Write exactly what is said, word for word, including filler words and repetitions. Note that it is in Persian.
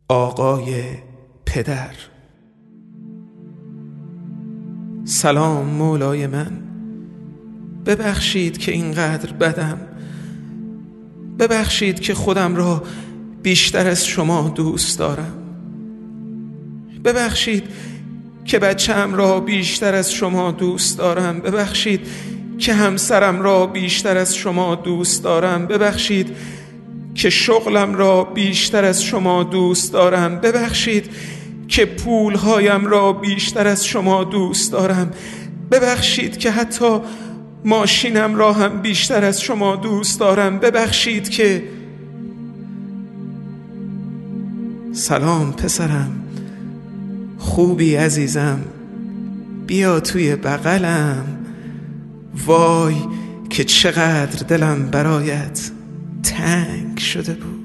آقای پدر. سلام مولای من، ببخشید که اینقدر بدم، ببخشید که خودم را بیشتر از شما دوست دارم، ببخشید که بچه‌ام را بیشتر از شما دوست دارم، ببخشید که همسرم را بیشتر از شما دوست دارم، ببخشید که شغلم را بیشتر از شما دوست دارم، ببخشید که پولهایم را بیشتر از شما دوست دارم، ببخشید که حتی ماشینم را هم بیشتر از شما دوست دارم، ببخشید که... سلام پسرم، خوبی عزیزم؟ بیا توی بغلم. وای که چقدر دلم برایت تنگ شده بود.